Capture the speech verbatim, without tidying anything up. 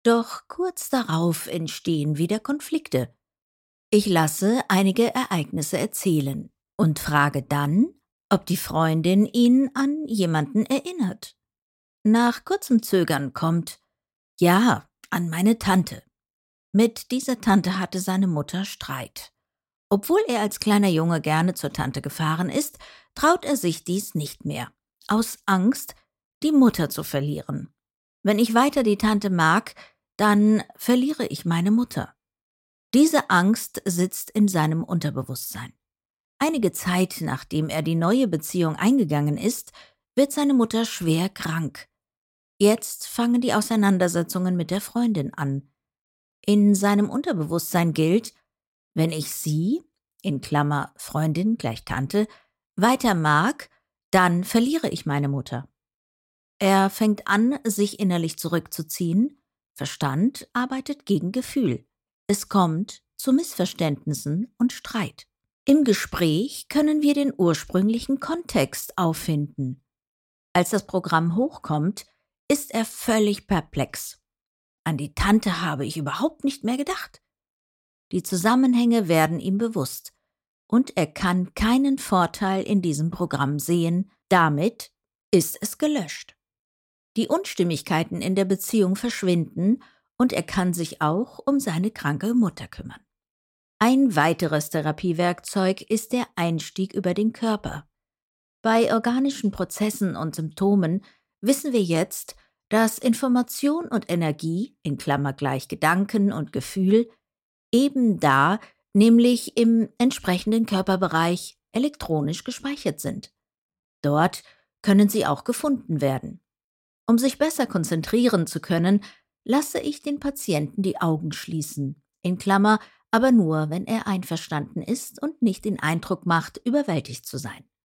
Doch kurz darauf entstehen wieder Konflikte. Ich lasse einige Ereignisse erzählen und frage dann, ob die Freundin ihn an jemanden erinnert. Nach kurzem Zögern kommt: Ja, an meine Tante. Mit dieser Tante hatte seine Mutter Streit. Obwohl er als kleiner Junge gerne zur Tante gefahren ist, traut er sich dies nicht mehr. Aus Angst, die Mutter zu verlieren. Wenn ich weiter die Tante mag, dann verliere ich meine Mutter. Diese Angst sitzt in seinem Unterbewusstsein. Einige Zeit nachdem er die neue Beziehung eingegangen ist, wird seine Mutter schwer krank. Jetzt fangen die Auseinandersetzungen mit der Freundin an. In seinem Unterbewusstsein gilt: Wenn ich sie, in Klammer Freundin gleich Tante, weiter mag, dann verliere ich meine Mutter. Er fängt an, sich innerlich zurückzuziehen. Verstand arbeitet gegen Gefühl. Es kommt zu Missverständnissen und Streit. Im Gespräch können wir den ursprünglichen Kontext auffinden. Als das Programm hochkommt, ist er völlig perplex. An die Tante habe ich überhaupt nicht mehr gedacht. Die Zusammenhänge werden ihm bewusst und er kann keinen Vorteil in diesem Programm sehen. Damit ist es gelöscht. Die Unstimmigkeiten in der Beziehung verschwinden und er kann sich auch um seine kranke Mutter kümmern. Ein weiteres Therapiewerkzeug ist der Einstieg über den Körper. Bei organischen Prozessen und Symptomen wissen wir jetzt, dass Information und Energie, in Klammer gleich Gedanken und Gefühl, eben da, nämlich im entsprechenden Körperbereich, elektronisch gespeichert sind. Dort können sie auch gefunden werden. Um sich besser konzentrieren zu können, lasse ich den Patienten die Augen schließen, in Klammer, aber nur, wenn er einverstanden ist und nicht den Eindruck macht, überwältigt zu sein.